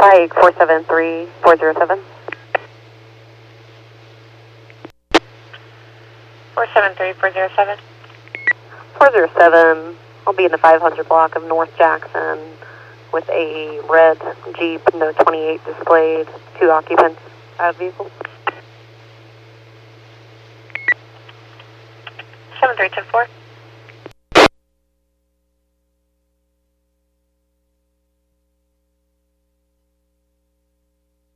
Pike 473407. 473407. 407, I'll be in the 500 block of North Jackson with a red Jeep, no 28 displayed, 2 occupants out of vehicle. 7310-4.